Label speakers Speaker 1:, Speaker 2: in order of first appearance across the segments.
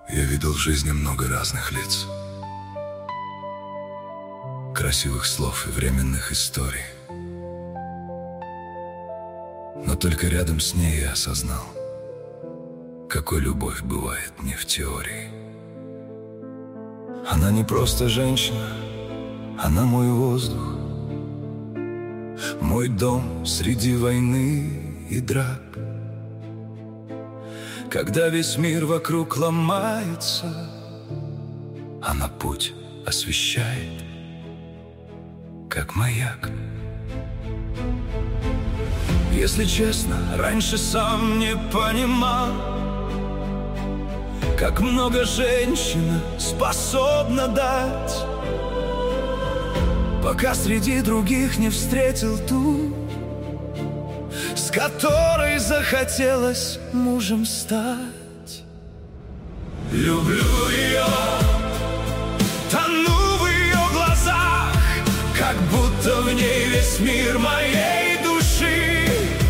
Speaker 1: Я видел в жизни много разных лиц, красивых слов и временных историй. Но только рядом с ней я осознал, какой любовь бывает не в теории. Она не просто женщина, она мой воздух, мой дом среди войны и драк. Когда весь мир вокруг ломается, она путь освещает, как маяк. Если честно, раньше сам не понимал, как много женщина способна дать, пока среди других не встретил ту, с которой захотелось мужем стать. Люблю ее, тону в ее глазах, как будто в ней весь мир моей души.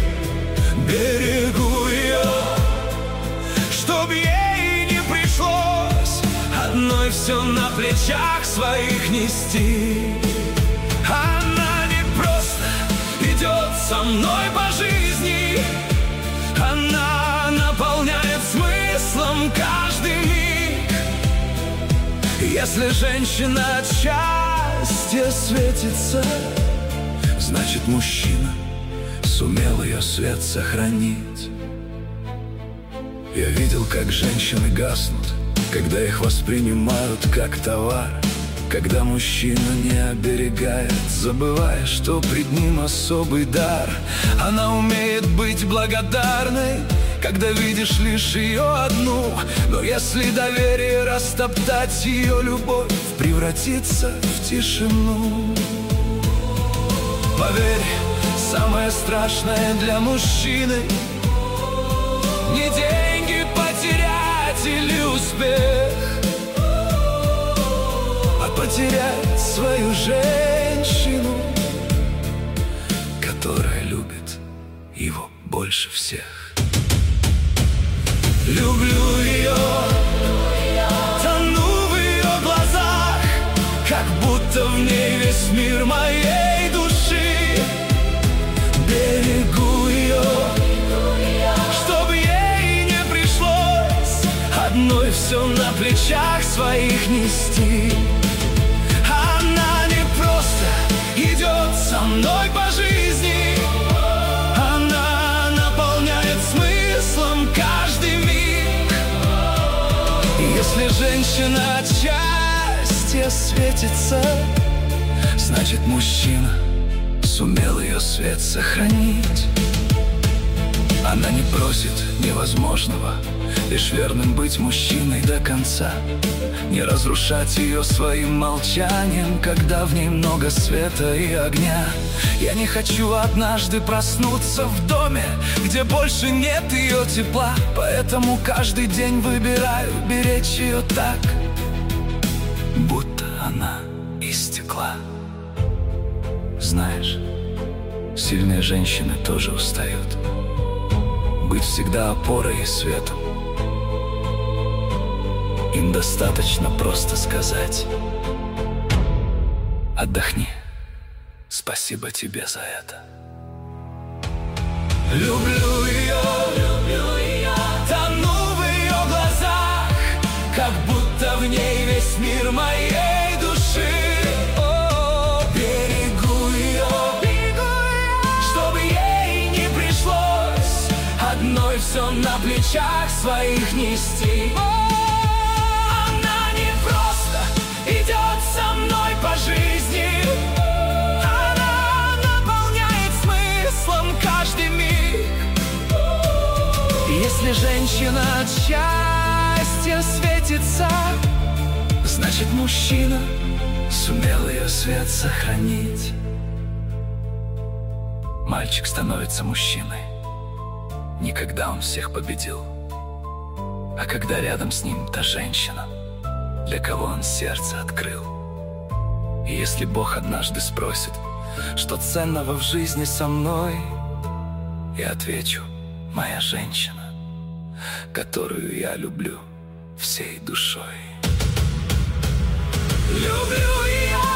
Speaker 1: Берегу ее, чтоб ей не пришлось одной все на плечах своих нести. Она не просто идет со мной по жизни, она наполняет смыслом каждый миг. Если женщина от счастья светится, значит, мужчина сумел ее свет сохранить. Я видел, как женщины гаснут, когда их воспринимают как товар, когда мужчина не оберегает, забывая, что пред ним особый дар. Она умеет быть благодарной, когда видишь лишь ее одну. Но если доверие растоптать, ее любовь превратится в тишину. Поверь, самое страшное для мужчины не деньги потерять или успех, а потерять свою женщину, которая любит его больше всех. Люблю ее, тону в ее глазах, как будто в ней весь мир моей души. Берегу ее, чтоб ей не пришлось одной все на плечах своих нести. Она не просто идет со мной по жизни, она наполняет смыслом каждый миг. И если женщина от счастья светится, значит, мужчина сумел ее свет сохранить. Она не просит невозможного, лишь верным быть мужчиной до конца, не разрушать ее своим молчанием, когда в ней много света и огня. Я не хочу однажды проснуться в доме, где больше нет ее тепла, поэтому каждый день выбираю беречь ее так, будто она из стекла. Знаешь, сильные женщины тоже устают быть всегда опорой и светом. Им достаточно просто сказать: отдохни, спасибо тебе за это. Люблю ее, тону в ее глазах, как будто в ней весь мир моей души. Берегу ее, чтобы ей не пришлось одной все на плечах своих нести. Она не просто идет со мной по жизни, она наполняет смыслом каждый миг. Если женщина от счастья светится, значит, мужчина сумел ее свет сохранить. Мальчик становится мужчиной не когда он всех победил, а когда рядом с ним та женщина, для кого он сердце открыл. И если Бог однажды спросит, что ценного в жизни со мной, я отвечу: моя женщина, которую я люблю всей душой. Люблю я,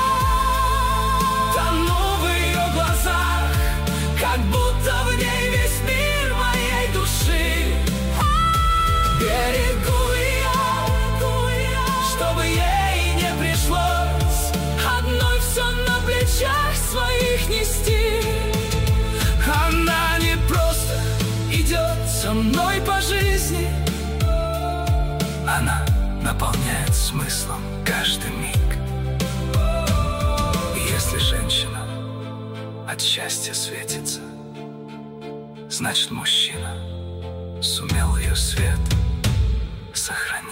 Speaker 1: тону в ее глазах, как будто в ней весь мир моей души. Берегу я, чтобы ей не пришлось одной все на плечах своих нести. Она не просто идет со мной по жизни, она наполняет смыслом каждый миг. И если женщина от счастья светится, значит, мужчина сумел ее свет сохранить.